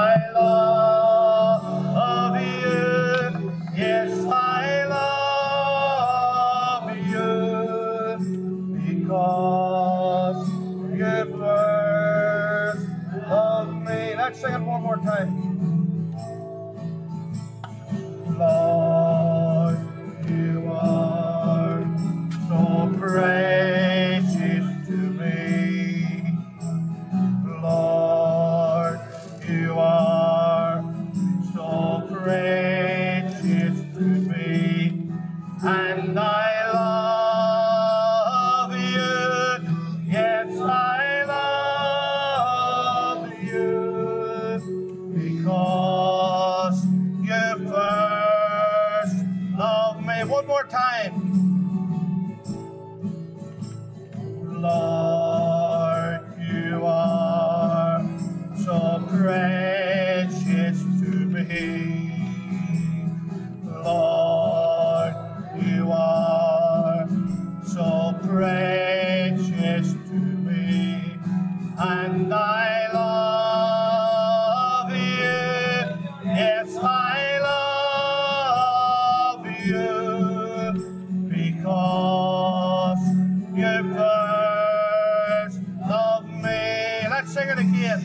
I love you. Yes, I love you because you first loved me. Let's sing it one more time. Lord, you are so precious to me. Lord, you are so precious to me, and I love you. Yes, I love you because you first loved me. One more time. Lord, you are so precious to me. Lord, you are so precious to me, and I love you. Yes, I love you because you first loved me. Let's sing it again.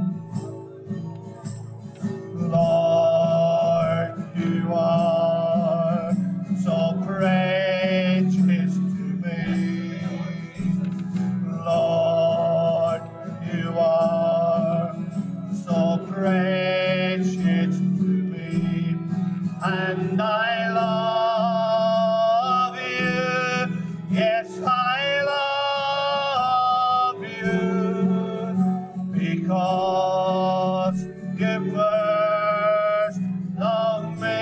Lord, you are so precious to me. Lord, you are so precious to me, and I love you. Yes, I love you because you first loved me.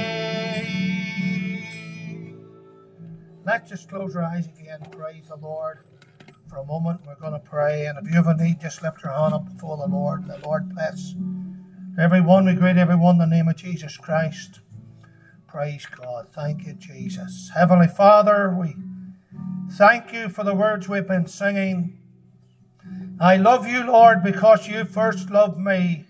Let's just close our eyes again. Praise the Lord. For a moment, we're going to pray, and if you have a need, just lift your hand up before the Lord. The Lord bless everyone. We greet everyone in the name of Jesus Christ. Praise God. Thank you, Jesus. Heavenly Father, we thank you for the words we've been singing. I love you, Lord, because you first loved me.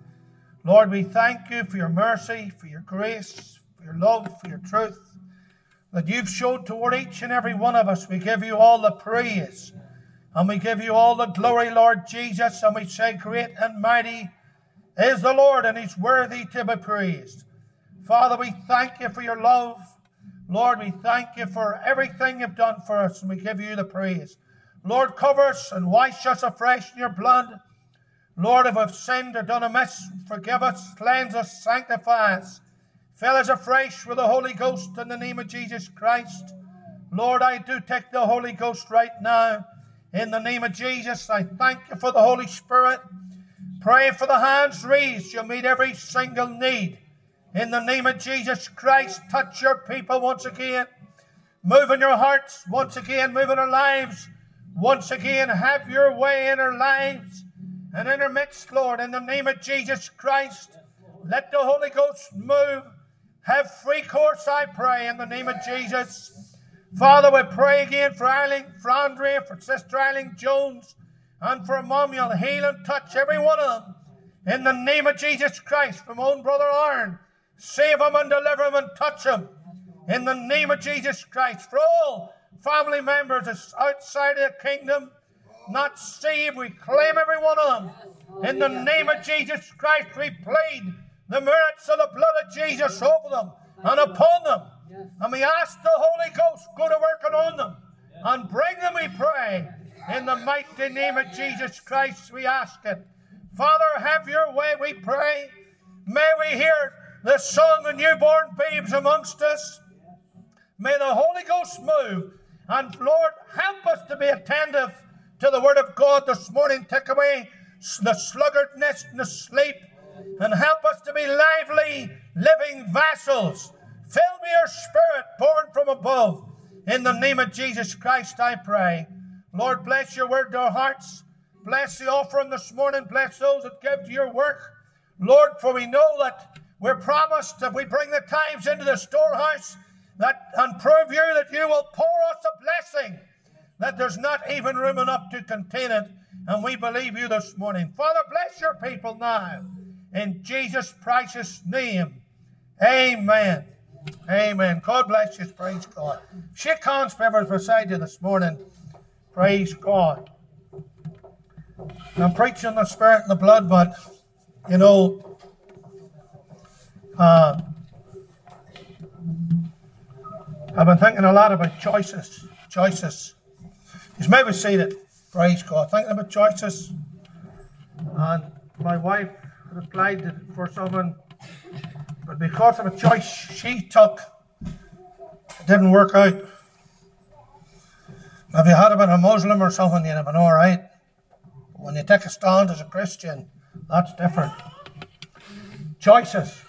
Lord, we thank you for your mercy, for your grace, for your love, for your truth that you've showed toward each and every one of us. We give you all the praise and we give you all the glory, Lord Jesus, and we say great and mighty is the Lord, and he's worthy to be praised. Father, we thank you for your love. Lord, we thank you for everything you've done for us, and we give you the praise. Lord, cover us and wash us afresh in your blood. Lord, if we've sinned or done amiss, forgive us, cleanse us, sanctify us. Fill us afresh with the Holy Ghost in the name of Jesus Christ. Lord, I do take the Holy Ghost right now. In the name of Jesus, I thank you for the Holy Spirit. Pray for the hands raised. You'll meet every single need. In the name of Jesus Christ, touch your people once again. Move in your hearts once again. Move in our lives once again. Have your way in our lives and in our midst, Lord. In the name of Jesus Christ, let the Holy Ghost move. Have free course, I pray, in the name of Jesus. Father, we pray again for Eileen, for Andrea, for Sister Eileen Jones, and for Mom. You'll heal and touch every one of them. In the name of Jesus Christ, for my own brother Aaron, save him and deliver him and touch him. In the name of Jesus Christ, for all family members outside of the kingdom, not saved, we claim every one of them. In the name of Jesus Christ, we plead the merits of the blood of Jesus over them and upon them. And we ask the Holy Ghost go to work on them and bring them, we pray. In the mighty name of Jesus Christ, we ask it. Father, have your way, we pray. May we hear the song of newborn babes amongst us. May the Holy Ghost move. And Lord, help us to be attentive to the Word of God this morning. Take away the sluggardness and the sleep. And help us to be lively, living vessels. Fill me your Spirit, born from above. In the name of Jesus Christ, I pray. Lord, bless your word to our hearts. Bless the offering this morning. Bless those that give to your work. Lord, for we know that we're promised if we bring the tithes into the storehouse and prove you that you will pour us a blessing, that there's not even room enough to contain it. And we believe you this morning. Father, bless your people now. in Jesus' precious name. Amen. Amen. God bless you. Praise God. Shake hands, whoever's beside you this morning. Praise God. I'm preaching the Spirit and the blood, but, you know, I've been thinking a lot about choices. Choices. You maybe seen it. Praise God. Thinking about choices. And my wife applied for someone, but because of a choice she took, it didn't work out. If you had been a Muslim or something, you'd have been all right. But when you take a stand as a Christian, that's different. Choices.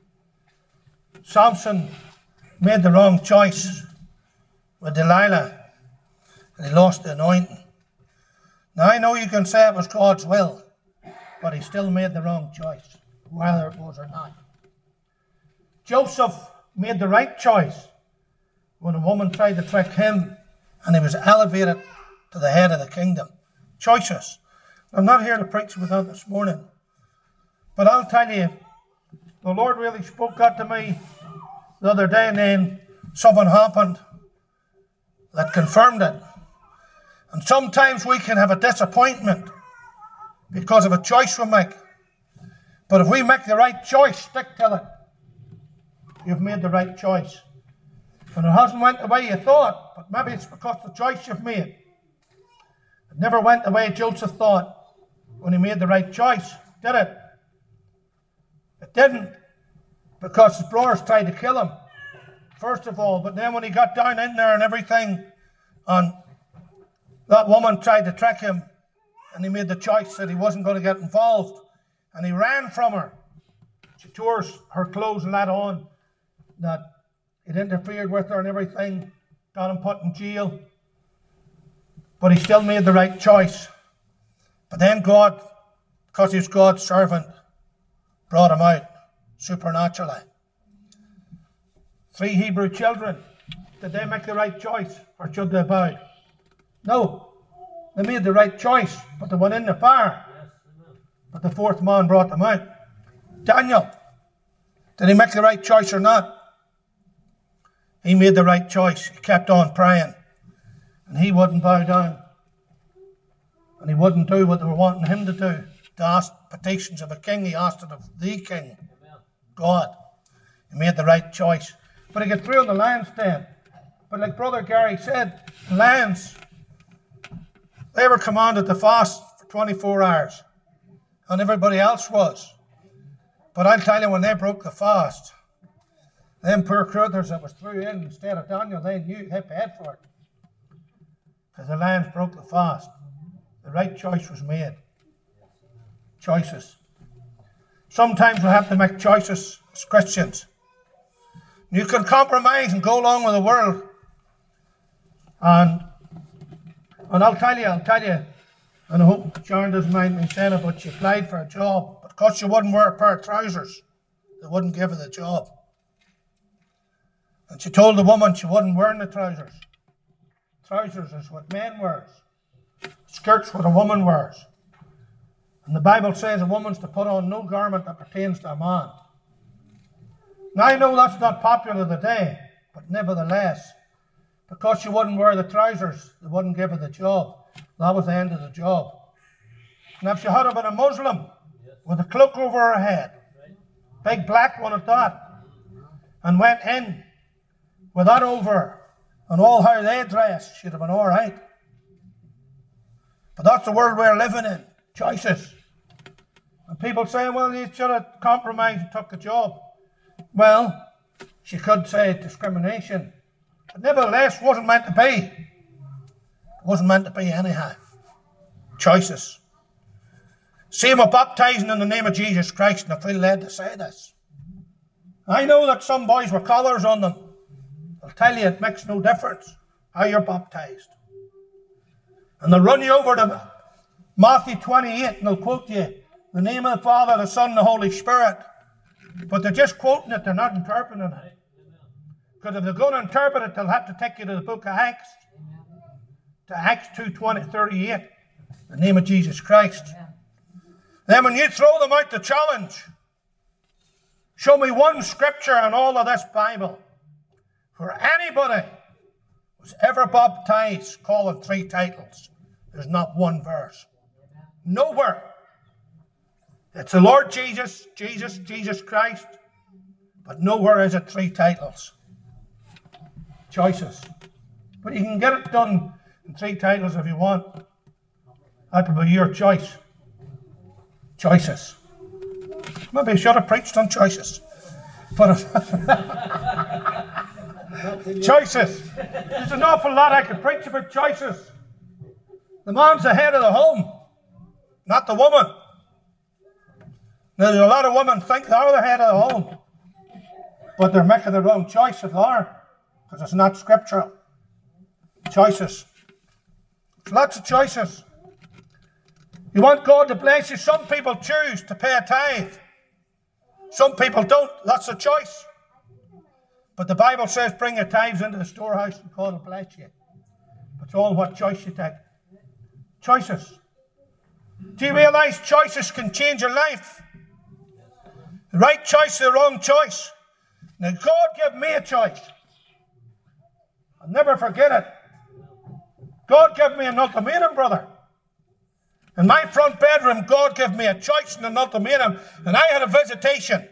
Samson made the wrong choice with Delilah, and he lost the anointing. Now, I know you can say it was God's will, but he still made the wrong choice, whether it was or not. Joseph made the right choice when a woman tried to trick him, and he was elevated to the head of the kingdom. Choices. I'm not here to preach with that this morning, but I'll tell you, the Lord really spoke that to me the other day, and then something happened that confirmed it. And sometimes we can have a disappointment because of a choice we make. But if we make the right choice, stick to it. You've made the right choice. And it hasn't went the way you thought, but maybe it's because of the choice you've made. It never went the way Joseph thought when he made the right choice, did it? It didn't, because his brothers tried to kill him, first of all. But then when he got down in there and everything, and that woman tried to trick him, and he made the choice that he wasn't going to get involved, and he ran from her. She tore her clothes and that on, that it interfered with her and everything, got him put in jail. But he still made the right choice. But then God, because he was God's servant, brought him out supernaturally. 3 Hebrew children, did they make the right choice, or should they bow? No, they made the right choice, but they went in the fire. But the 4th man brought them out. Daniel, did he make the right choice or not? He made the right choice. He kept on praying, and he wouldn't bow down, and he wouldn't do what they were wanting him to do. To ask petitions of a king, he asked it of the king, God. He made the right choice. But he got through on the lion's den. But like Brother Gary said, the lions, they were commanded to fast for 24 hours. And everybody else was. But I'll tell you, when they broke the fast, them poor critters that was threw in instead of Daniel, they knew they paid for it. Because the lions broke the fast. The right choice was made. Choices. Sometimes we have to make choices as Christians. You can compromise and go along with the world. And I'll tell you, and I hope Sharon doesn't mind me saying it, but she applied for a job. But because she wouldn't wear a pair of trousers, they wouldn't give her the job. And she told the woman she wasn't wearing the trousers. Trousers is what men wears. Skirt's what a woman wears. And the Bible says a woman's to put on no garment that pertains to a man. Now I know that's not popular today, but nevertheless, because she wouldn't wear the trousers, they wouldn't give her the job. That was the end of the job. And if she had been a Muslim with a cloak over her head, big black one at that, and went in with that over her, and all how they dressed, she'd have been all right. But that's the world we're living in. Choices. And people say, well, you should have compromised and took the job. Well, she could say discrimination. But nevertheless, wasn't meant to be. It wasn't meant to be anyhow. Choices. Same with baptizing in the name of Jesus Christ, and I feel led to say this. I know that some boys with collars on them. I'll tell you, it makes no difference how you're baptized. And they'll run you over to Matthew 28, and they'll quote you, the name of the Father, the Son, and the Holy Spirit. But they're just quoting it, they're not interpreting it. Because if they're going to interpret it, they'll have to take you to the book of Acts. To Acts 2:38, the name of Jesus Christ. Then when you throw them out the challenge, show me one scripture in all of this Bible where anybody was ever baptized calling 3 titles. There's not one verse. Nowhere. It's the Lord Jesus, Jesus, Jesus Christ. But nowhere is it 3 titles. Choices. But you can get it done in 3 titles if you want. That will be your choice. Choices. Maybe I should have preached on choices. But choices. There's an awful lot I could preach about choices. The man's the head of the home, not the woman. Now, there's a lot of women think they're the head of the home, but they're making the wrong choice if they are, because it's not scriptural. Choices. There's lots of choices. You want God to bless you. Some people choose to pay a tithe. Some people don't. That's a choice. But the Bible says bring your tithes into the storehouse and God will bless you. It's all what choice you take. Choices. Do you realize choices can change your life? The right choice, the wrong choice. Now God gave me a choice. I'll never forget it. God gave me an ultimatum, brother. In my front bedroom, God gave me a choice and an ultimatum, and I had a visitation.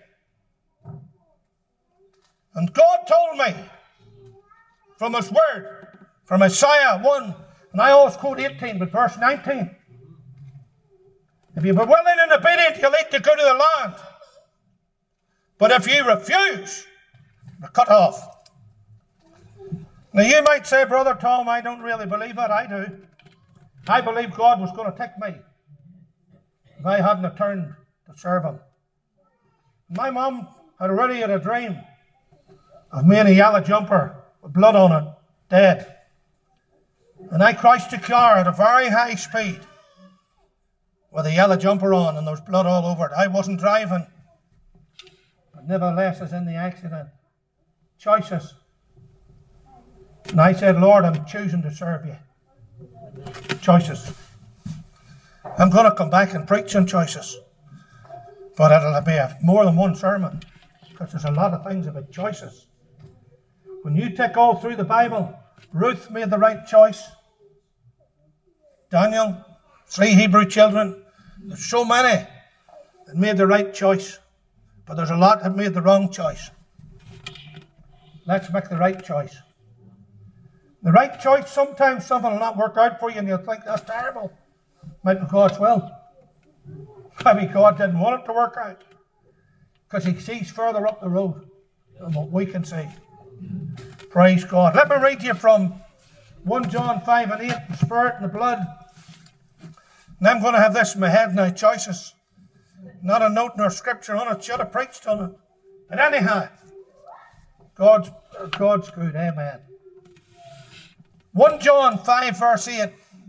And God told me from His Word, from Isaiah 1, and I always quote 18, but verse 19. If you be willing and obedient, you'll eat the good of the land. But if you refuse, you're cut off. Now you might say, Brother Tom, I don't really believe that. I do. I believe God was going to take me if I hadn't turned to serve Him. My mum had already had a dream of me in a yellow jumper with blood on it, dead. And I crashed the car at a very high speed with a yellow jumper on and there was blood all over it. I wasn't driving, but nevertheless I was in the accident. Choices. And I said, Lord, I'm choosing to serve you. Choices. I'm going to come back and preach on choices. But it'll be more than one sermon. Because there's a lot of things about choices. When you take all through the Bible, Ruth made the right choice. Daniel, 3 Hebrew children. There's so many that made the right choice. But there's a lot that made the wrong choice. Let's make the right choice. The right choice, sometimes something will not work out for you and you'll think that's terrible. Might be God's will. Maybe God didn't want it to work out. Because He sees further up the road than what we can see. Praise God. Let me read to you from 1 John 5 and 8, the Spirit and the blood. And I'm going to have this in my head now, choices. Not a note nor scripture on it. Should have preached on it. But anyhow, God's good. Amen. 1 John 5 verse 8.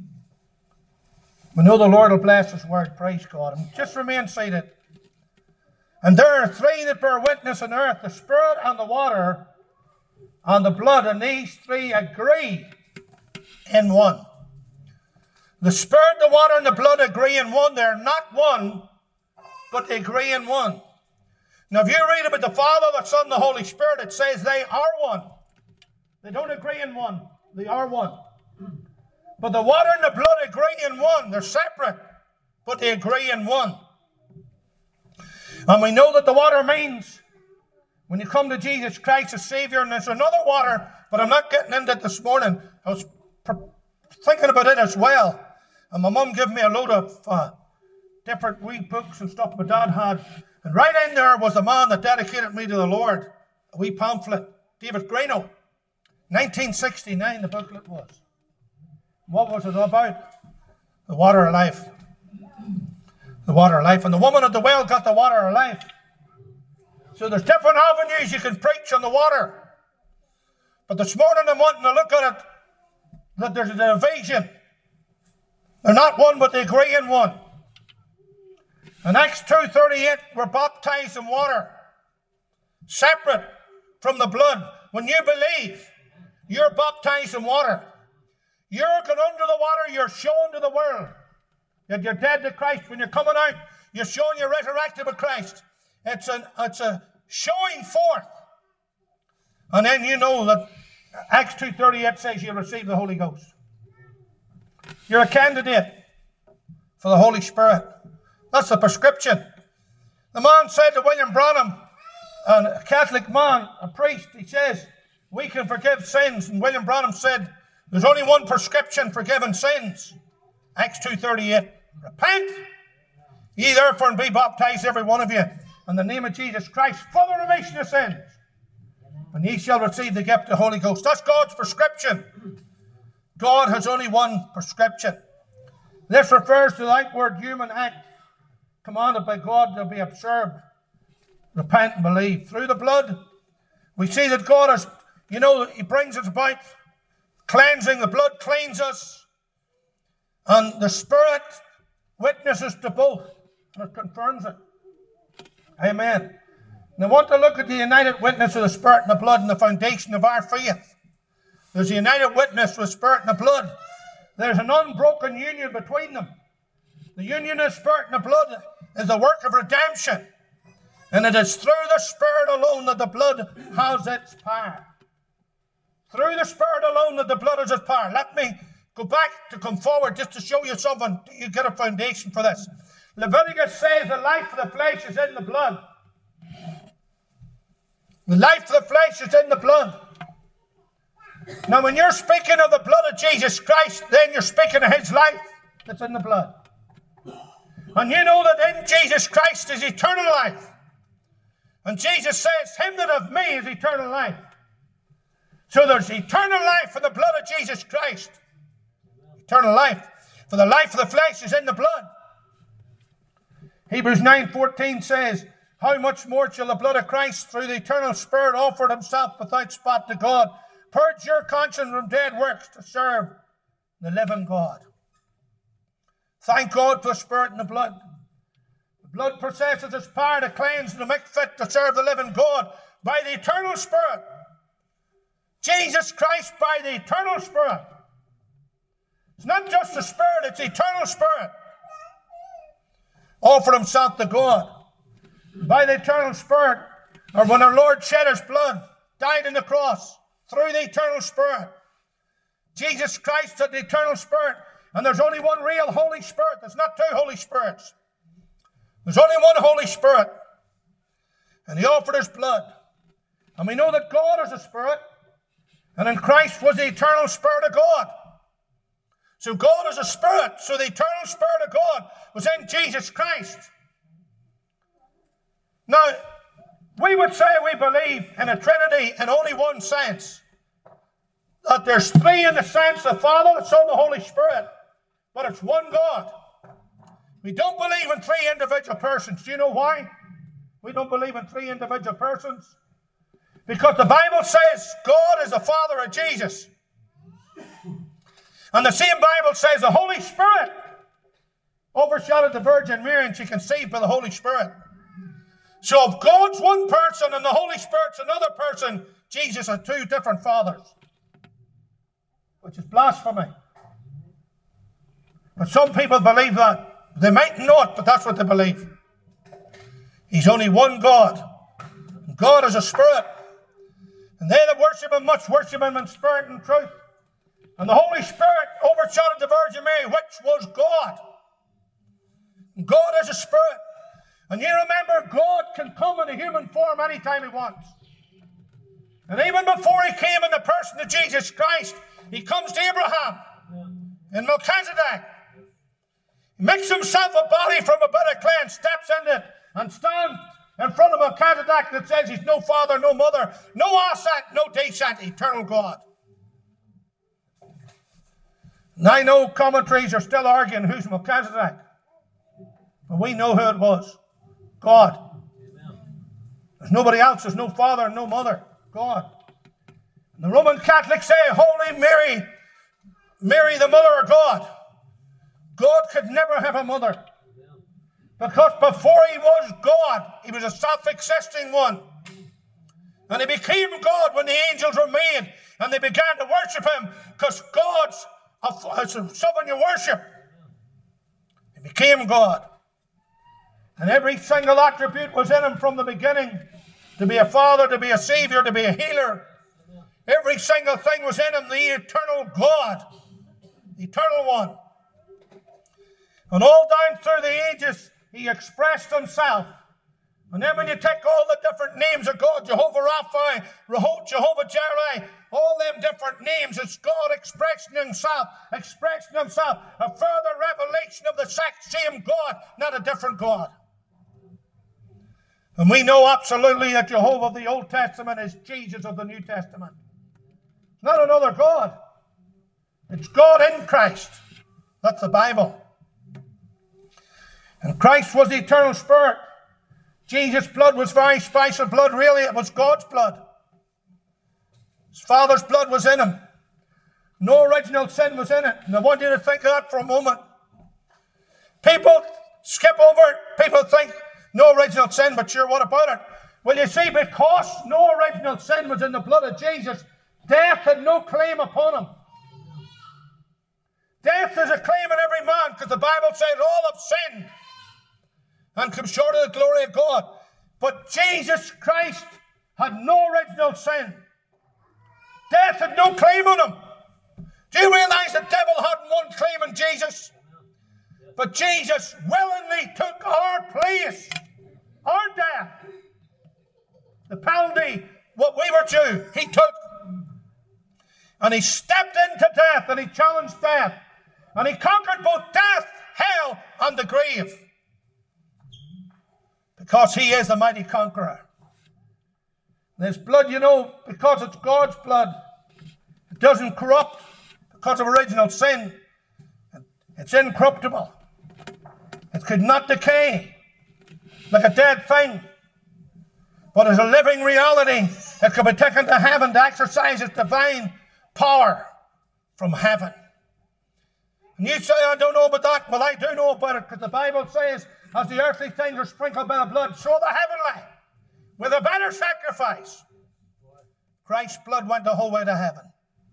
We know the Lord will bless His word. Praise God. And just remain seated. And there are 3 that bear witness on earth, the Spirit and the water and the blood. And these 3 agree in one. The Spirit, the water, and the blood agree in one. They're not one, but they agree in one. Now if you read about the Father, the Son, and the Holy Spirit, it says they are one. They don't agree in one. They are one. But the water and the blood agree in one. They're separate, but they agree in one. And we know that the water means when you come to Jesus Christ as Savior, and there's another water, but I'm not getting into it this morning. I was thinking about it as well. And my mum gave me a load of different wee books and stuff my dad had. And right in there was the man that dedicated me to the Lord. A wee pamphlet. David Greno. 1969 the booklet was. What was it about? The water of life. The water of life. And the woman at the well got the water of life. So there's different avenues you can preach on the water. But this morning I'm wanting to look at it, that there's a division. They're not one, but they agree in one. In Acts 2:38, we're baptized in water. Separate from the blood. When you believe, you're baptized in water. You're going under the water, you're showing to the world that you're dead to Christ. When you're coming out, You're showing you're resurrected with Christ. It's a showing forth. And then you know that Acts 2:38 says you'll receive the Holy Ghost. You're a candidate for the Holy Spirit. That's the prescription. The man said to William Branham, a Catholic man, a priest, he says, we can forgive sins. And William Branham said, there's only one prescription for forgiving sins. Acts 2:38. Repent, ye therefore, and be baptized, every one of you, in the name of Jesus Christ, for the remission of sins. And ye shall receive the gift of the Holy Ghost. That's God's prescription. God has only one prescription. This refers to the outward human act commanded by God to be observed. Repent and believe. Through the blood, we see that God has, He brings us about cleansing. The blood cleans us. And the Spirit witnesses to both. And it confirms it. Amen. And I want to look at the united witness of the Spirit and the blood and the foundation of our faith. There's a united witness with the Spirit and the blood. There's an unbroken union between them. The union of the Spirit and the blood is the work of redemption. And it is through the Spirit alone that the blood has its power. Through the Spirit alone that the blood has its power. Let me come forward just to show you something. You get a foundation for this. Leviticus says the life of the flesh is in the blood. The life of the flesh is in the blood. Now, when you're speaking of the blood of Jesus Christ, then you're speaking of His life that's in the blood. And you know that in Jesus Christ is eternal life. And Jesus says, him that of me is eternal life. So there's eternal life in the blood of Jesus Christ. Eternal life. For the life of the flesh is in the blood. Hebrews 9:14 says, how much more shall the blood of Christ through the eternal Spirit offered Himself without spot to God purge your conscience from dead works to serve the living God. Thank God for the Spirit and the blood. The blood possesses its power to cleanse and to make fit to serve the living God by the eternal Spirit. Jesus Christ by the eternal Spirit. It's not just the Spirit, it's the eternal Spirit. Offered Himself to God. By the eternal Spirit, or when our Lord shed His blood, died on the cross, through the eternal Spirit. Jesus Christ had the eternal Spirit. And there's only one real Holy Spirit. There's not two Holy Spirits. There's only one Holy Spirit. And He offered His blood. And we know that God is a Spirit. And in Christ was the eternal Spirit of God. So God is a Spirit. So the eternal Spirit of God was in Jesus Christ. Now, we would say we believe in a Trinity in only one sense. That there's three in the sense, the Father, the Son, the Holy Spirit. But it's one God. We don't believe in three individual persons. Do you know why? We don't believe in three individual persons. Because the Bible says God is the Father of Jesus. And the same Bible says the Holy Spirit overshadowed the Virgin Mary and she conceived by the Holy Spirit. So if God's one person and the Holy Spirit's another person, Jesus had two different fathers. Which is blasphemy. But some people believe that. They might not, but that's what they believe. He's only one God. God is a Spirit. And they that worship Him must worship Him in spirit and truth. And the Holy Spirit overshadowed the Virgin Mary, which was God. And God is a Spirit. And you remember, God can come in a human form anytime He wants. And even before He came in the person of Jesus Christ, He comes to Abraham in Melchizedek. He makes Himself a body from a bit of clay and steps into it and stands in front of Melchizedek that says He's no father, no mother, no ascent, no descent, eternal God. And I know commentaries are still arguing who's Melchizedek. But we know who it was. God. There's nobody else. There's no father and no mother. God. And the Roman Catholics say, Holy Mary, Mary the mother of God. God could never have a mother. Because before He was God, He was a self-existing one. And He became God when the angels were made and they began to worship Him because God's someone you worship. He became God. And every single attribute was in him from the beginning. To be a father, to be a savior, to be a healer. Every single thing was in him, the eternal God, the eternal one. And all down through the ages, he expressed himself. And then when you take all the different names of God, Jehovah Rapha, Jehovah Jireh, all them different names, it's God expressing himself, a further revelation of the same God, not a different God. And we know absolutely that Jehovah of the Old Testament is Jesus of the New Testament. It's not another God. It's God in Christ. That's the Bible. And Christ was the eternal Spirit. Jesus' blood was very special blood. Really, it was God's blood. His Father's blood was in him. No original sin was in it. And I want you to think of that for a moment. People skip over it. People think, no original sin, but sure, what about it? Well, you see, because no original sin was in the blood of Jesus, death had no claim upon him. Death is a claim on every man, because the Bible says all have sinned and come short of the glory of God. But Jesus Christ had no original sin. Death had no claim on him. Do you realize the devil had one claim on Jesus? But Jesus willingly took our place, our death. The penalty, what we were due, he took. And he stepped into death, and he challenged death. And he conquered both death, hell, and the grave. Because he is the mighty conqueror. This blood, you know, because it's God's blood, it doesn't corrupt because of original sin. It's incorruptible. It could not decay like a dead thing. But as a living reality, it could be taken to heaven to exercise its divine power from heaven. And you say, I don't know about that. Well, I do know about it, because the Bible says, as the earthly things are sprinkled by the blood, so the heavenly, with a better sacrifice. Christ's blood went the whole way to heaven.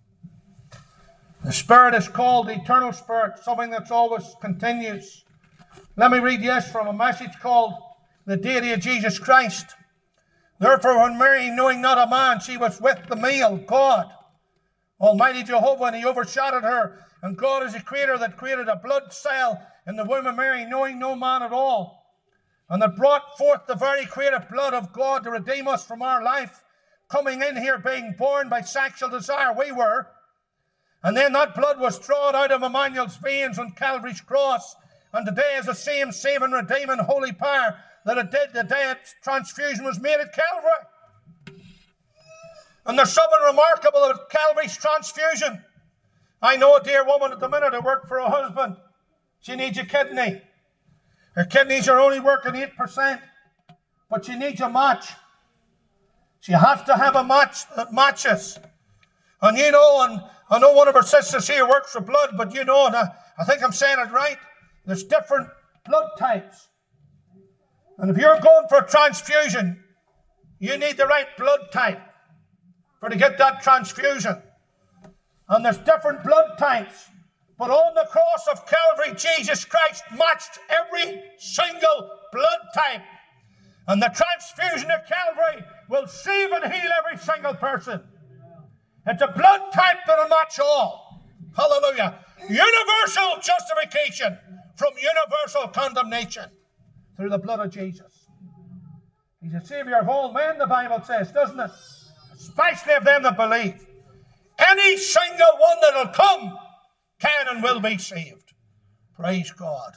The Spirit is called the eternal Spirit, something that's always continues. Let me read from a message called The Deity of Jesus Christ. Therefore, when Mary, knowing not a man, she was with the male, God, Almighty Jehovah, and he overshadowed her. And God is the creator that created a blood cell in the womb of Mary, knowing no man at all. And that brought forth the very creative blood of God to redeem us from our life, coming in here, being born by sexual desire, we were. And then that blood was drawn out of Emmanuel's veins on Calvary's cross. And today is the same saving, redeeming, holy power that it did the day its transfusion was made at Calvary. And there's something remarkable about Calvary's transfusion. I know a dear woman at the minute who worked for her husband. She needs a kidney. Her kidneys are only working 8%, but she needs a match. She has to have a match that matches. And you know, and I know one of her sisters here works for blood, but you know, and I think I'm saying it right, there's different blood types. And if you're going for a transfusion, you need the right blood type to get that transfusion. And there's different blood types. But on the cross of Calvary, Jesus Christ matched every single blood type. And the transfusion of Calvary will save and heal every single person. It's a blood type that will match all. Hallelujah. Universal justification from universal condemnation through the blood of Jesus. He's a Savior of all men, the Bible says, doesn't it? Especially of them that believe. Any single one that will come can and will be saved. Praise God.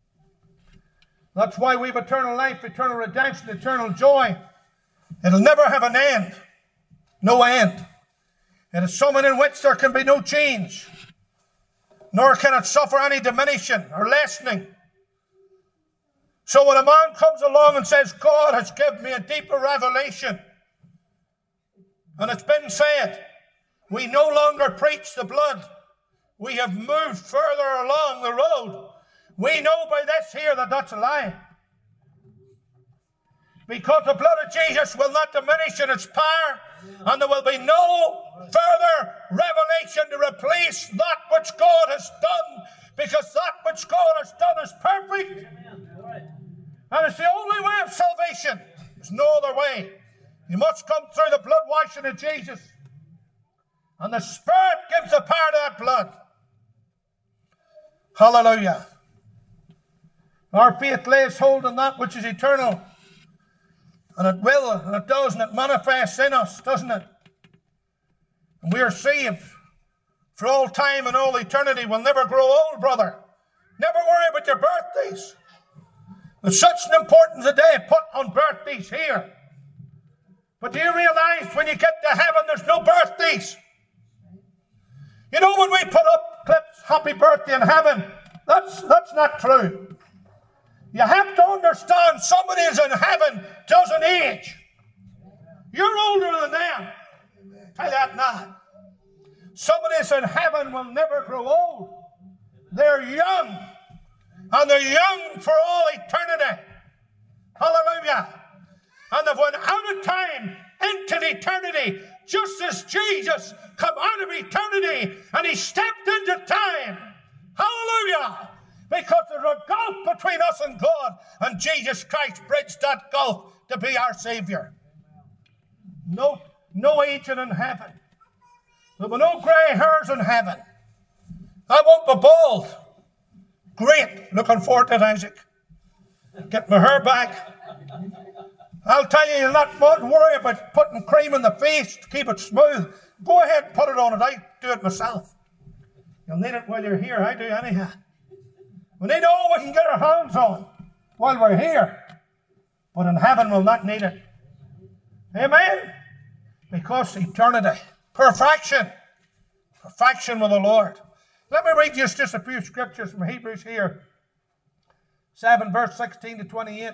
That's why we have eternal life, eternal redemption, eternal joy. It'll never have an end. No end. It is something in which there can be no change. Nor can it suffer any diminution or lessening. So when a man comes along and says, God has given me a deeper revelation, and it's been said, we no longer preach the blood. We have moved further along the road. We know by this here that that's a lie. Because the blood of Jesus will not diminish in its power, and there will be no further revelation to replace that which God has done, because that which God has done is perfect. And it's the only way of salvation. There's no other way. You must come through the blood washing of Jesus. And the Spirit gives the power to that blood. Hallelujah. Our faith lays hold on that which is eternal. And it will, and it does, and it manifests in us, doesn't it? And we are saved for all time and all eternity. We'll never grow old, brother. Never worry about your birthdays. There's such an importance today put on birthdays here. But do you realize when you get to heaven, there's no birthdays? You know, when we put up clips, happy birthday in heaven, that's not true. You have to understand somebody is in heaven doesn't age. You're older than them. Tell you that now. Somebody is in heaven will never grow old. They're young. And they're young for all eternity. Hallelujah. And they've went out of time into eternity, just as Jesus come out of eternity and he stepped into time. Hallelujah. Because there's a gulf between us and God, and Jesus Christ bridged that gulf to be our Savior. No aging in heaven. There will be no grey hairs in heaven. I won't be bald. Great. Looking forward to it, Isaac. Get my hair back. I'll tell you, you'll not worry about putting cream in the face to keep it smooth. Go ahead and put it on it. I do it myself. You'll need it while you're here. I do anyhow. We need all we can get our hands on while we're here. But in heaven we'll not need it. Amen? Because eternity. Perfection. Perfection with the Lord. Let me read just a few scriptures from Hebrews here. 7 verse 16 to 28.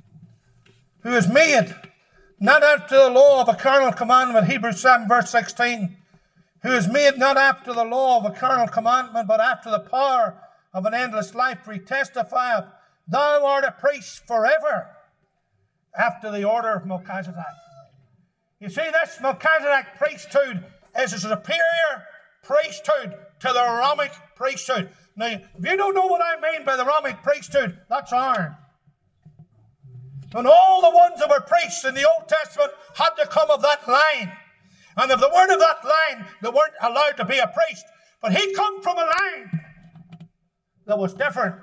Who is made not after the law of a carnal commandment. Hebrews 7 verse 16. Who is made not after the law of a carnal commandment, but after the power of an endless life. For he testifieth, thou art a priest forever, after the order of Melchizedek. You see, this Melchizedek priesthood is a superior priesthood to the Aaronic priesthood. Now, if you don't know what I mean by the Aaronic priesthood, that's Aaron. And all the ones that were priests in the Old Testament had to come of that line. And if they weren't of that line, they weren't allowed to be a priest. But he come from a line that was different.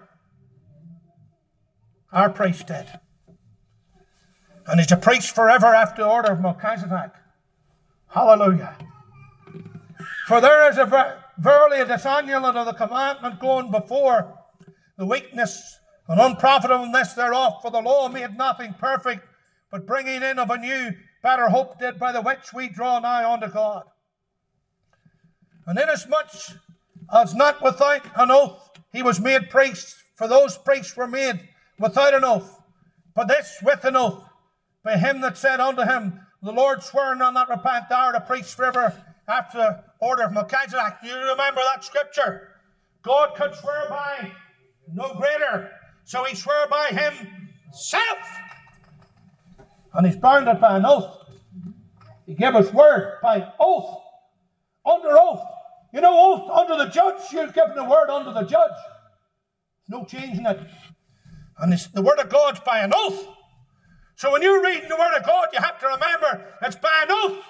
Our priest did. And he's a priest forever after the order of Melchizedek. Hallelujah. For there is verily a disannulment of the commandment going before, the weakness and unprofitableness thereof. For the law made nothing perfect, but bringing in of a new, better hope did, by the which we draw nigh unto God. And inasmuch as not without an oath he was made priest, for those priests were made without an oath, but this with an oath, by him that said unto him, the Lord swearing on that repent, thou art a priest forever after the order of Melchizedek. You remember that scripture? God could swear by no greater, so he swore by himself. And he's bounded by an oath. He gave his word by oath, under oath. You know, oath under the judge, you're giving the word under the judge. No changing it. And the word of God's by an oath. So when you're reading the word of God, you have to remember it's by an oath.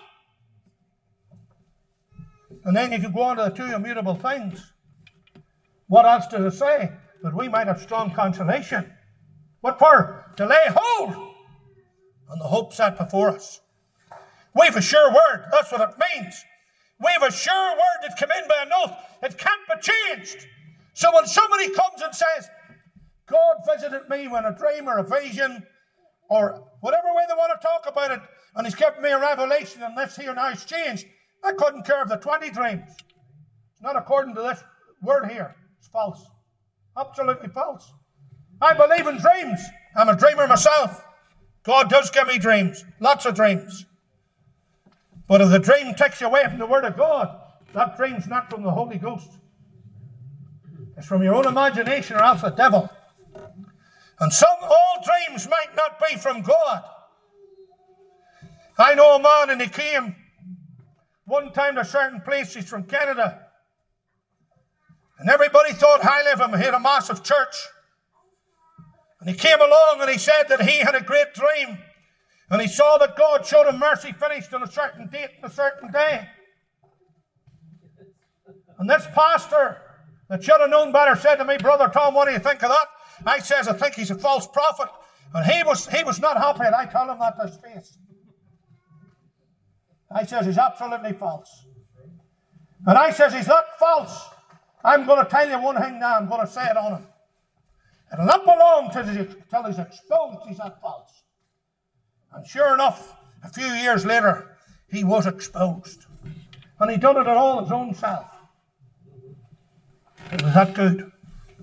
And then you can go on to the two immutable things. What else does it say? That we might have strong consolation. What for? To lay hold on the hope set before us. We've a sure word. That's what it means. We've a sure word that come in by an oath. It can't be changed. So when somebody comes and says, God visited me when a dream or a vision, or whatever way they want to talk about it, and he's given me a revelation, and this here now is changed, I couldn't care of the 20 dreams. It's not according to this word here. It's false. Absolutely false. I believe in dreams. I'm a dreamer myself. God does give me dreams. Lots of dreams. But if the dream takes you away from the word of God, that dream's not from the Holy Ghost. It's from your own imagination or else the devil. And all dreams might not be from God. I know a man and he came one time to a certain place. He's from Canada. And everybody thought highly of him. He had a massive church. And he came along and he said that he had a great dream. And he saw that God showed him mercy finished on a certain date and a certain day. And this pastor that should have known better said to me, Brother Tom, what do you think of that? I says, I think he's a false prophet. And he was not happy, and I told him that to his face. I says, he's absolutely false. And I says, he's not false. I'm going to tell you one thing now. I'm going to say it on him. It'll not be long till he's exposed he's not false. And sure enough, a few years later, he was exposed. And he done it all his own self. It was that good.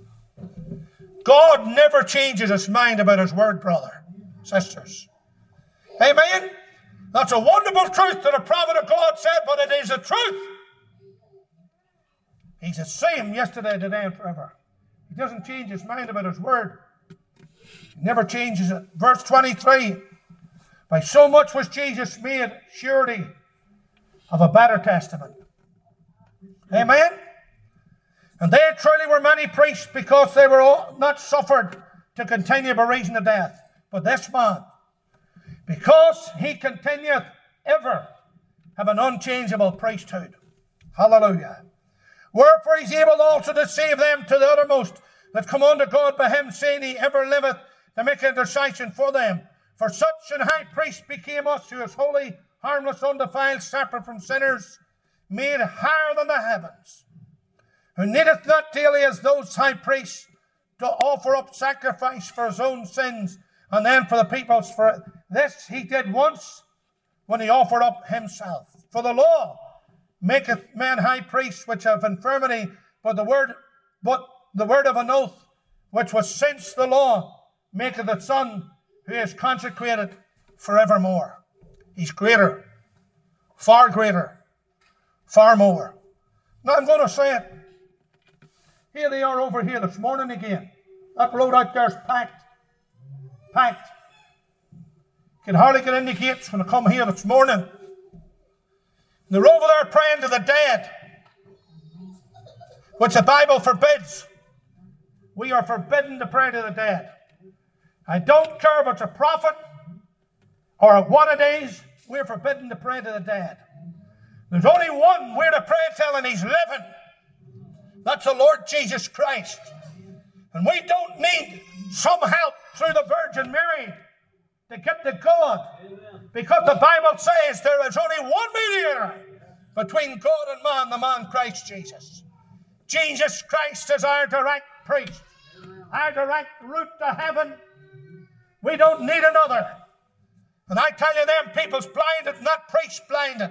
God never changes his mind about his word, brother, sisters. Amen? That's a wonderful truth that a prophet of God said, but it is the truth. He's the same yesterday, today, and forever. He doesn't change his mind about his word. He never changes it. Verse 23. By so much was Jesus made surety of a better testament. Amen? And they truly were many priests, because they were all not suffered to continue by reason of death. But this man, because he continueth ever, have an unchangeable priesthood. Hallelujah. Wherefore he's able also to save them to the uttermost that come unto God by him, saying he ever liveth to make intercession for them. For such an high priest became us, who is holy, harmless, undefiled, separate from sinners, made higher than the heavens, who needeth not daily as those high priests to offer up sacrifice for his own sins, and then for the people's. For this he did once, when he offered up himself. For the law maketh men high priests which have infirmity, but the word of an oath, which was since the law, maketh the Son, who is consecrated forevermore. He's greater, far greater, far more. Now I'm going to say it. Here they are over here this morning again. That road out there is packed. Packed. Can hardly get in the gates when I come here this morning. They're over there praying to the dead, which the Bible forbids. We are forbidden to pray to the dead. I don't care if it's a prophet or what it is, we're forbidden to pray to the dead. There's only one we're to pray till, and he's living. That's the Lord Jesus Christ. And we don't need some help through the Virgin Mary to get to God. Because the Bible says there is only one mediator between God and man, the man Christ Jesus. Jesus Christ is our direct priest, our direct route to heaven. We don't need another. And I tell you, them people's blinded, not priests blinded.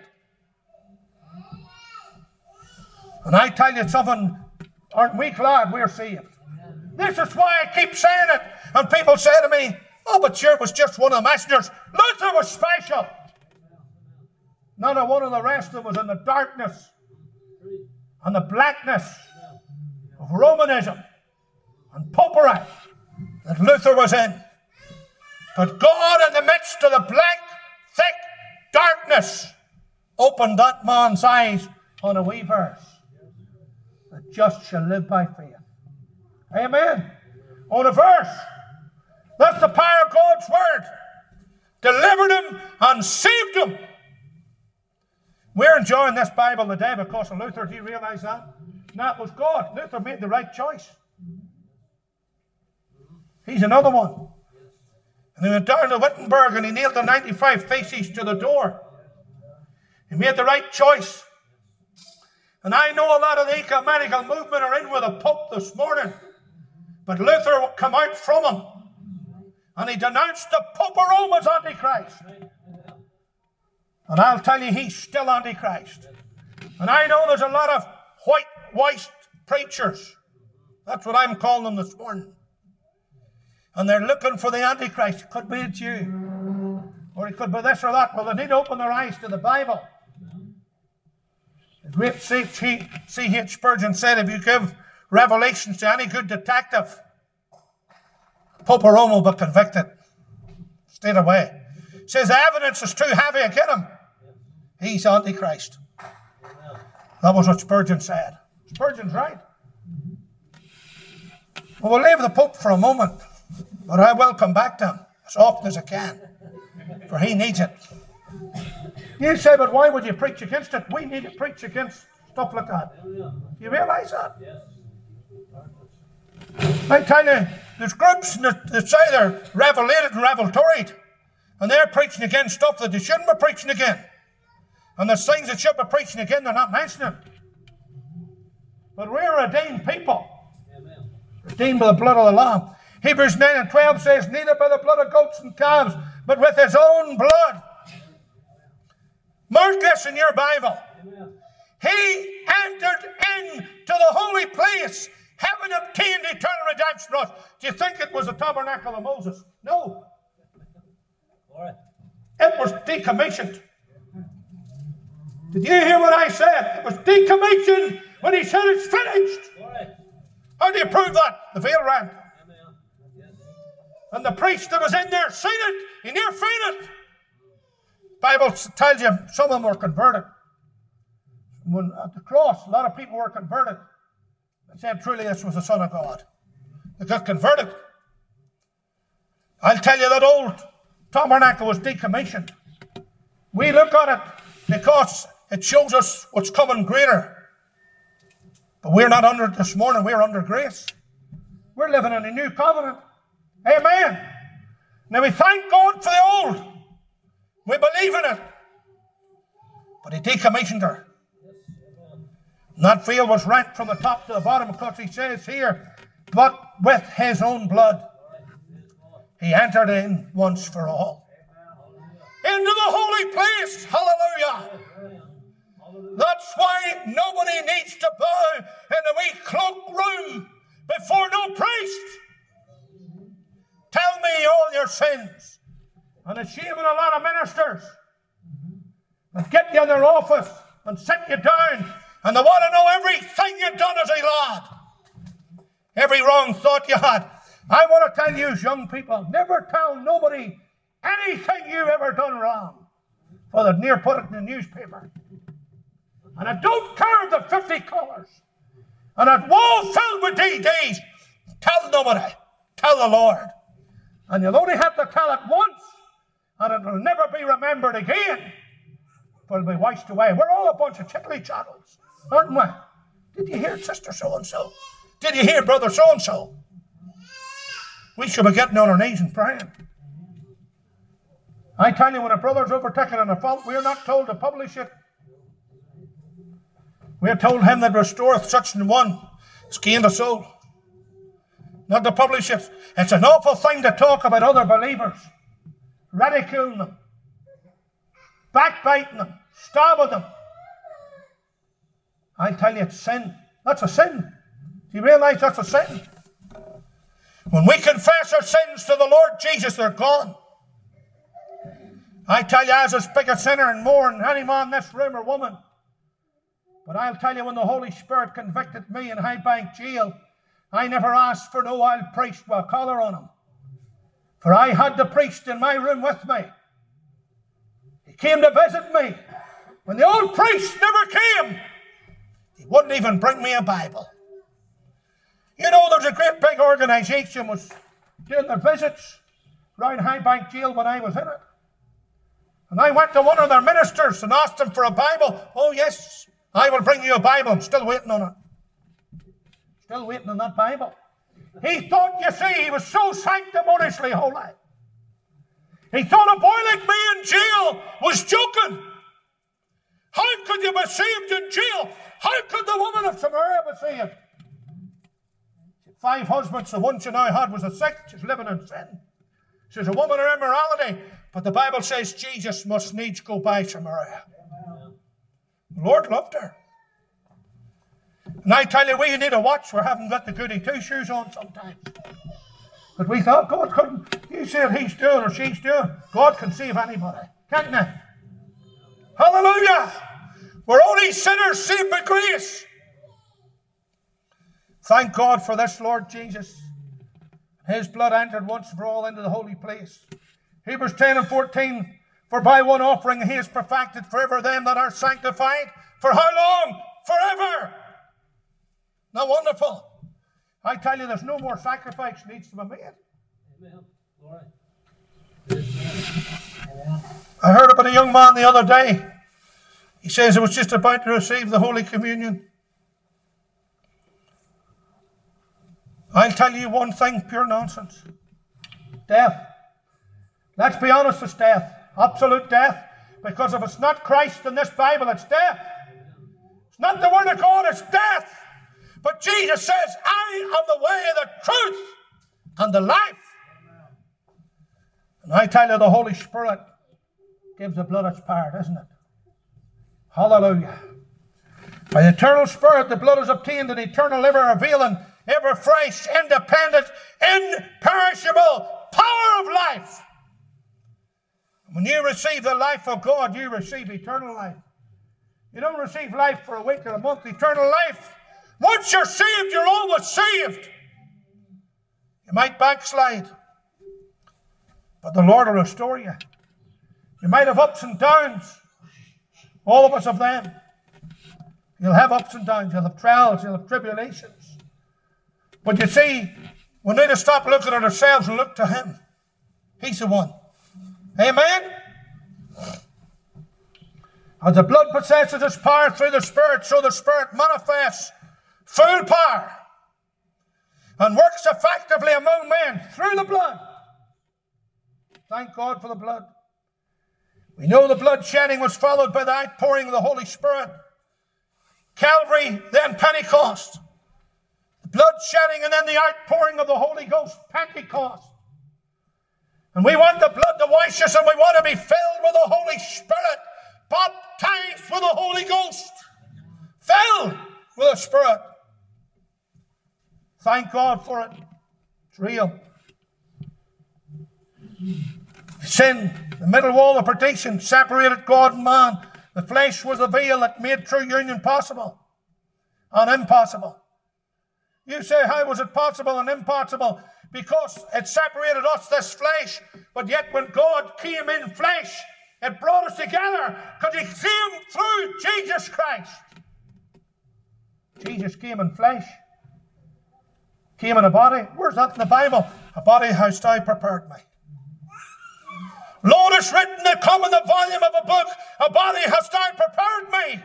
And I tell you something, aren't we glad we're saved? This is why I keep saying it. And people say to me, oh, but sure, it was just one of the messengers. Luther was special. None of one of the rest of them was in the darkness and the blackness of Romanism and popery that Luther was in. But God, in the midst of the black, thick darkness, opened that man's eyes on a wee verse. The just shall live by faith. Amen. On a verse. That's the power of God's word. Delivered him and saved him. We're enjoying this Bible today because of Luther. Do you realize that? No, it was God. Luther made the right choice. He's another one. And he went down to Wittenberg and he nailed the 95 Theses to the door. He made the right choice. And I know a lot of the ecumenical movement are in with the Pope this morning. But Luther came out from him. And he denounced the Pope of Rome as Antichrist. And I'll tell you, he's still Antichrist. And I know there's a lot of white-washed preachers. That's what I'm calling them this morning. And they're looking for the Antichrist. It could be it's you. Or it could be this or that. Well, they need to open their eyes to the Bible. The great C.H. Spurgeon said, if you give revelations to any good detective, Pope of Rome will be convicted. Straight away. Says the evidence is too heavy against him. He's Antichrist. That was what Spurgeon said. Spurgeon's right. Well, we'll leave the Pope for a moment. But I will come back to him as often as I can, for he needs it. You say, but why would you preach against it? We need to preach against stuff like that. Do you realize that? I tell you, there's groups that say they're revelated and reveltoried, and they're preaching against stuff that they shouldn't be preaching again. And there's things that should be preaching again, they're not mentioning. But we're redeemed people. Amen. Redeemed by the blood of the Lamb. Hebrews 9 and 12 says, neither by the blood of goats and calves, but with his own blood. Mark this in your Bible. Amen. He entered into the holy place, having obtained eternal redemption for us. Do you think it was the tabernacle of Moses? No. It was decommissioned. Did you hear what I said? It was decommissioned when he said it's finished. How do you prove that? The veil rent. And the priest that was in there seen it. He near fainted. The Bible tells you some of them were converted. When at the cross, a lot of people were converted. They said truly this was the Son of God. They got converted. I'll tell you that old tabernacle was decommissioned. We look at it because it shows us what's coming greater. But we're not under it this morning. We're under grace. We're living in a new covenant. Amen. Now we thank God for the old. We believe in it. But he decommissioned her. And that veil was rent from the top to the bottom, because he says here, but with his own blood he entered in once for all. Into the holy place. Hallelujah. That's why nobody needs to bow in a wee cloak room before no priest. Tell me all your sins. And it's shaming a lot of ministers that get you in their office and sit you down, and they want to know everything you've done as a lad. Every wrong thought you had. I want to tell you, young people, never tell nobody anything you've ever done wrong, for they'd near put it in the newspaper. And I don't care if the 50 colours and a wall filled with DDs. Tell nobody. Tell the Lord. And you'll only have to tell it once, and it will never be remembered again, for it'll be washed away. We're all a bunch of chickly chattels, aren't we? Did you hear Sister so-and-so? Did you hear Brother so-and-so? We should be getting on our knees and praying. I tell you, when a brother's overtaken in a fault, we are not told to publish it. We are told him that restoreth such an one has gained a soul. Not to publish it. It's an awful thing to talk about other believers, ridiculing them, backbiting them, stabbing them. I tell you, it's sin. That's a sin. Do you realize that's a sin? When we confess our sins to the Lord Jesus, they're gone. I tell you, I was as big a sinner and more than any man in this room or woman. But I'll tell you, when the Holy Spirit convicted me in Highbank Jail, I never asked for no old priest with a collar on him. For I had the priest in my room with me. He came to visit me. When the old priest never came, he wouldn't even bring me a Bible. You know, there's a great big organisation was doing their visits around Highbank Jail when I was in it. And I went to one of their ministers and asked him for a Bible. Oh yes, I will bring you a Bible. I'm still waiting on it. Still waiting on that Bible. He thought, you see, he was so sanctimoniously holy. He thought a boy like me in jail was joking. How could you be saved in jail? How could the woman of Samaria be saved? 5 husbands, the one she now had was a 6th. She's living in sin. She's a woman of immorality. But the Bible says Jesus must needs go by Samaria. The Lord loved her. And I tell you, we need a watch. We haven't got the goody two-shoes on sometimes. But we thought God couldn't. You say what he's doing or she's doing. God can save anybody. Can't they? Hallelujah. We're only sinners saved by grace. Thank God for this Lord Jesus. His blood entered once for all into the holy place. Hebrews 10 and 14. For by one offering he has perfected forever them that are sanctified. For how long? Forever. Now wonderful. I tell you, there's no more sacrifice needs to be made. I heard about a young man the other day. He says he was just about to receive the Holy Communion. I'll tell you one thing, pure nonsense. Death. Let's be honest, it's death. Absolute death. Because if it's not Christ in this Bible, it's death. It's not the Word of God, it's death. But Jesus says, I am the way, the truth, and the life. And I tell you, the Holy Spirit gives the blood its power, doesn't it? Hallelujah. By the eternal Spirit, the blood is obtained an eternal ever availing, ever fresh, independent, imperishable power of life. When you receive the life of God, you receive eternal life. You don't receive life for a week or a month, eternal life. Once you're saved, you're always saved. You might backslide, but the Lord will restore you. You might have ups and downs. All of us have them. You'll have ups and downs. You'll have trials. You'll have tribulations. But you see, we need to stop looking at ourselves and look to Him. He's the one. Amen? As the blood possesses its power through the Spirit, so the Spirit manifests full power and works effectively among men through the blood. Thank God for the blood. We know the blood shedding was followed by the outpouring of the Holy Spirit. Calvary, then Pentecost. The blood shedding and then the outpouring of the Holy Ghost, Pentecost. And we want the blood to wash us, and we want to be filled with the Holy Spirit, baptized with the Holy Ghost, filled with the Spirit. Thank God for it. It's real. Sin, the middle wall of partition, separated God and man. The flesh was the veil that made true union possible and impossible. You say, how was it possible and impossible? Because it separated us, this flesh. But yet when God came in flesh, it brought us together because He came through Jesus Christ. Jesus came in flesh. Came in a body. Where's that in the Bible? A body hast thou prepared me. Lord, it's written to come in the volume of a book. A body hast thou prepared me.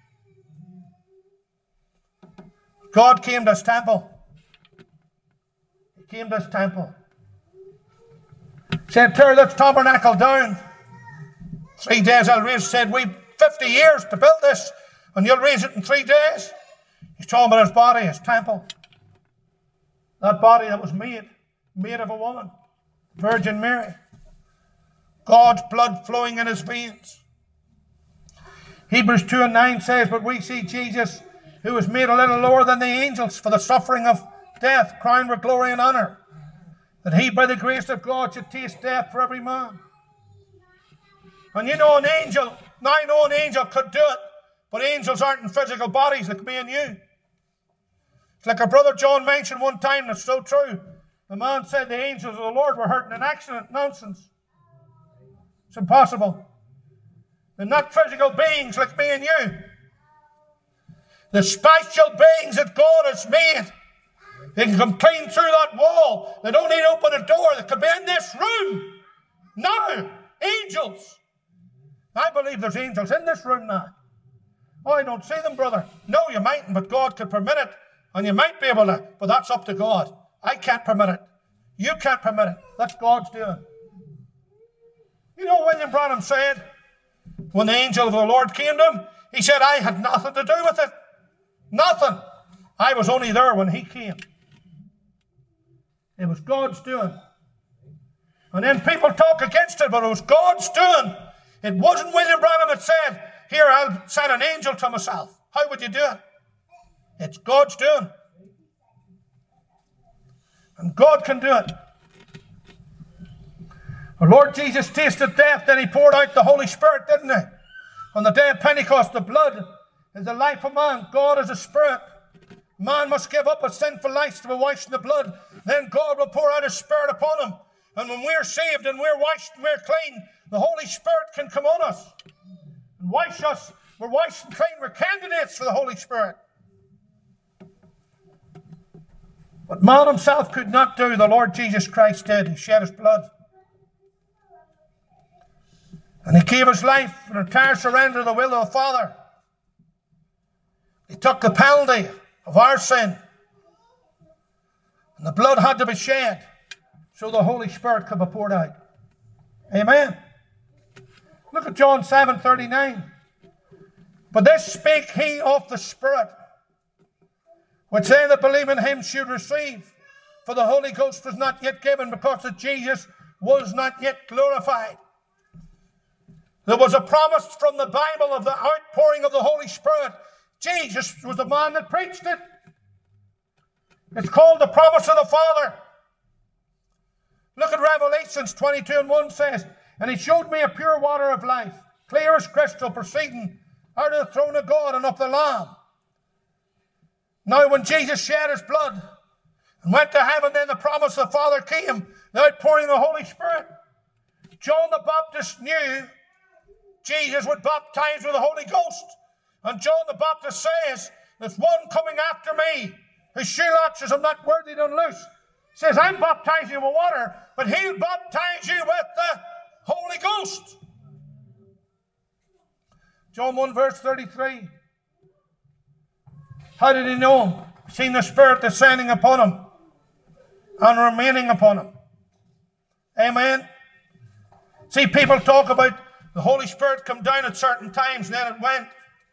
God came to His temple. He came to His temple. Said, tear this tabernacle down. 3 days I'll raise. Said, we 50 years to build this, and you'll raise it in 3 days. He's talking about His body, His temple. That body that was made of a woman, Virgin Mary. God's blood flowing in His veins. Hebrews 2:9 says, but we see Jesus, who was made a little lower than the angels for the suffering of death, crowned with glory and honor, that He, by the grace of God, should taste death for every man. And you know, an angel could do it, but angels aren't in physical bodies like me and you. It's like our brother John mentioned one time, that's so true. The man said the angels of the Lord were hurt in an accident. Nonsense. It's impossible. They're not physical beings like me and you. The spiritual beings that God has made. They can come clean through that wall. They don't need to open a door. They could be in this room. Now, angels. I believe there's angels in this room now. Oh, I don't see them, brother. No, you mightn't, but God could permit it. And you might be able to, but that's up to God. I can't permit it. You can't permit it. That's God's doing. You know, William Branham said, when the angel of the Lord came to him, he said, I had nothing to do with it. Nothing. I was only there when He came. It was God's doing. And then people talk against it, but it was God's doing. It wasn't William Branham that said, here, I'll send an angel to myself. How would you do it? It's God's doing. And God can do it. The Lord Jesus tasted death, then He poured out the Holy Spirit, didn't He? On the day of Pentecost, the blood is the life of man. God is a spirit. Man must give up his sinful life to be washed in the blood. Then God will pour out His Spirit upon him. And when we're saved and we're washed and we're clean, the Holy Spirit can come on us and wash us. We're washed and clean. We're candidates for the Holy Spirit. What man himself could not do, the Lord Jesus Christ did. He shed his blood. And he gave his life in entire surrender to the will of the Father. He took the penalty of our sin. And the blood had to be shed so the Holy Spirit could be poured out. Amen. Look at John 7:39. But this spake he of the Spirit, which they that believe in him should receive. For the Holy Ghost was not yet given, because that Jesus was not yet glorified. There was a promise from the Bible of the outpouring of the Holy Spirit. Jesus was the man that preached it. It's called the promise of the Father. Look at Revelations 22:1 says, and he showed me a pure water of life, clear as crystal, proceeding out of the throne of God and of the Lamb. Now when Jesus shed his blood and went to heaven, then the promise of the Father came, the outpouring of the Holy Spirit. John the Baptist knew Jesus would baptize with the Holy Ghost. And John the Baptist says, there's one coming after me, whose shoe latches I'm not worthy to unloose. He says, I'm baptizing you with water, but he'll baptize you with the Holy Ghost. John 1 verse 33. How did he know him? Seen the Spirit descending upon him and remaining upon him. Amen. See, people talk about the Holy Spirit come down at certain times, and then it went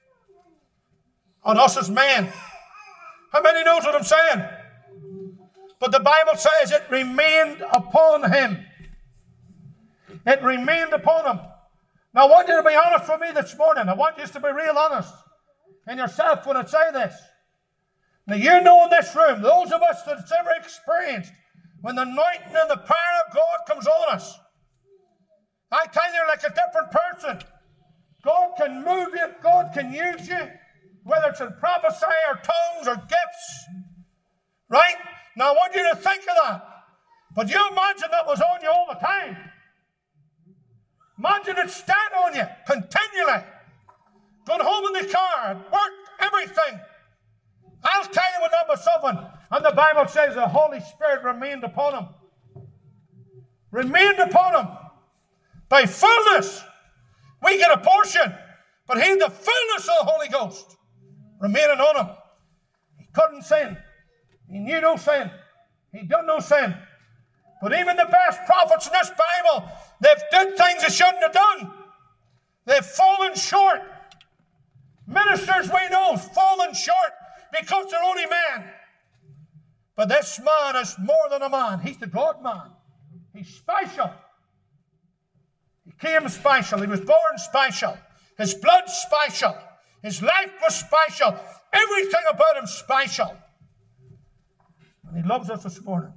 on us as men. How many knows what I'm saying? But the Bible says it remained upon him. It remained upon him. Now I want you to be honest with me this morning. I want you to be real honest in yourself when I say this. Now you know in this room, those of us that's ever experienced when the anointing and the power of God comes on us, I tell you, like a different person. God can move you. God can use you. Whether it's in prophecy or tongues or gifts. Right? Now I want you to think of that. But you imagine that was on you all the time. Imagine it stand on you continually. Going home in the car, at work, everything. I'll tell you what that was something. And the Bible says the Holy Spirit remained upon him. Remained upon him. By fullness, we get a portion. But he had the fullness of the Holy Ghost remaining on him. He couldn't sin. He knew no sin. He done no sin. But even the best prophets in this Bible, they've done things they shouldn't have done. They've fallen short. Ministers we know have fallen short because they're only men. But this man is more than a man. He's the God man. He's special. He came special. He was born special. His blood special. His life was special. Everything about him special. And he loves us this morning.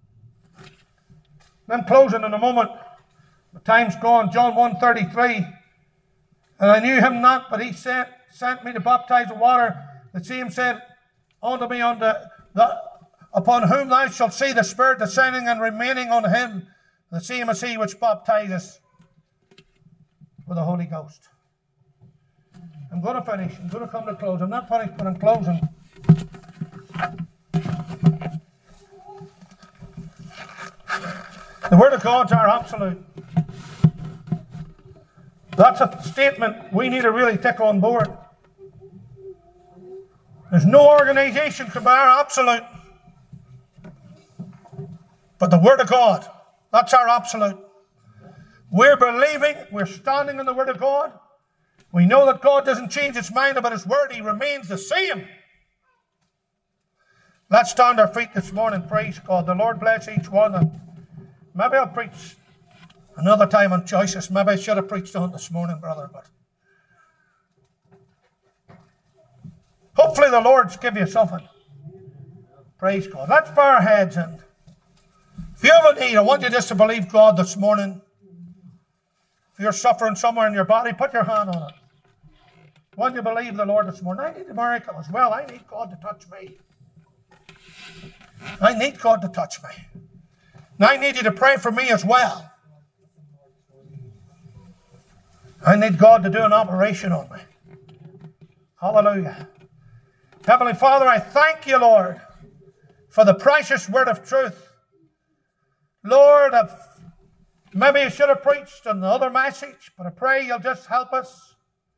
I'm closing in a moment. The time's gone. John 1:33. And I knew him not, but he sent me to baptize with water. The same said unto me, upon whom thou shalt see the Spirit descending and remaining on him, the same as he which baptizes with the Holy Ghost. I'm going to finish. I'm going to come to close. I'm not finished, but I'm closing. The Word of God's our absolute. That's a statement we need to really take on board. There's no organization can be our absolute. But the Word of God, that's our absolute. We're believing, we're standing in the Word of God. We know that God doesn't change his mind about his Word. He remains the same. Let's stand our feet this morning. Praise God. The Lord bless each one. And maybe I'll preach another time on choices. Maybe I should have preached on this morning, brother. But hopefully the Lord's give you something. Praise God. Let's bow our heads in. If you have a need, I want you just to believe God this morning. If you're suffering somewhere in your body, put your hand on it. I want you to believe the Lord this morning. I need a miracle as well. I need God to touch me. I need God to touch me. And I need you to pray for me as well. I need God to do an operation on me. Hallelujah. Heavenly Father, I thank you, Lord, for the precious word of truth. Lord, maybe I should have preached another message, but I pray you'll just help us.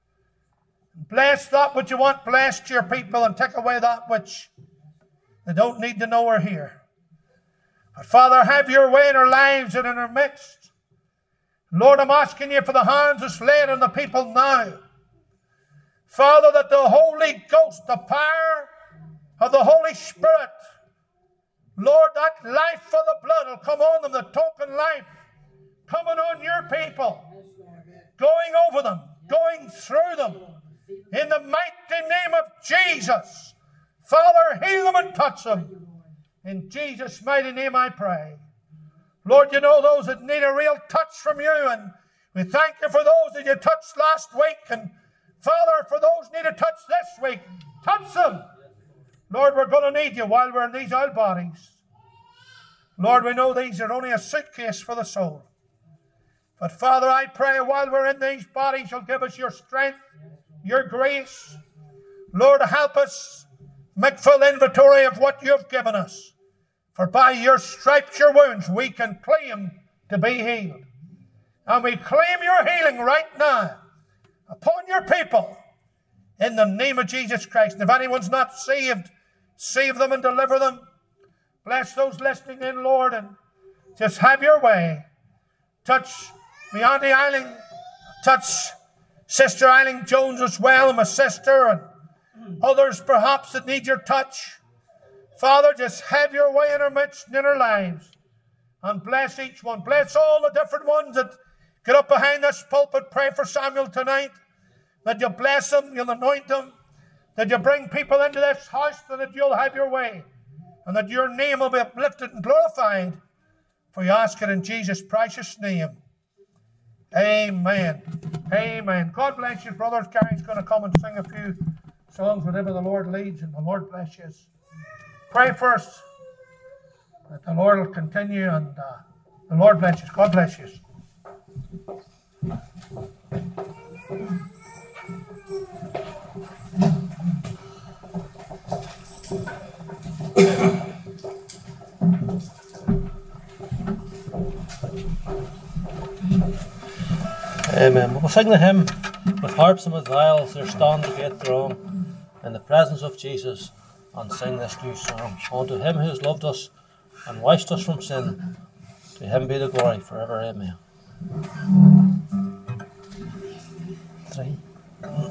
Bless that which you want blessed to your people and take away that which they don't need to know or hear. But Father, have your way in our lives and in our midst. Lord, I'm asking you for the hands that's laid on the people now. Father, that the Holy Ghost, the power of the Holy Spirit, Lord, that life for the blood will come on them, the token life coming on your people, going over them, going through them. In the mighty name of Jesus, Father, heal them and touch them. In Jesus' mighty name I pray. Lord, you know those that need a real touch from you, and we thank you for those that you touched last week, and Father, for those who need a touch this week, touch them. Lord, we're going to need you while we're in these old bodies. Lord, we know these are only a suitcase for the soul. But Father, I pray while we're in these bodies, you'll give us your strength, your grace. Lord, help us make full inventory of what you've given us. For by your stripes, your wounds, we can claim to be healed. And we claim your healing right now upon your people in the name of Jesus Christ. And if anyone's not saved, save them and deliver them. Bless those listening in, Lord, and just have your way. Touch me Auntie Eiling, touch Sister Eiling Jones as well, my sister, and others perhaps that need your touch. Father, just have your way in our midst and in our lives. And bless each one. Bless all the different ones that get up behind this pulpit. Pray for Samuel tonight. That you'll bless them, you'll anoint them. That you'll bring people into this house, and that you'll have your way. And that your name will be uplifted and glorified. For you ask it in Jesus' precious name. Amen. Amen. God bless you, brothers. Gary's going to come and sing a few songs, whatever the Lord leads, and the Lord bless you. Pray first that the Lord will continue, and the Lord bless you. God bless you. Amen. We'll sing the hymn with harps and with viols. There stand the great throng in the presence of Jesus, and sing this new song. Unto him who has loved us and washed us from sin, to him be the glory forever. Amen. 3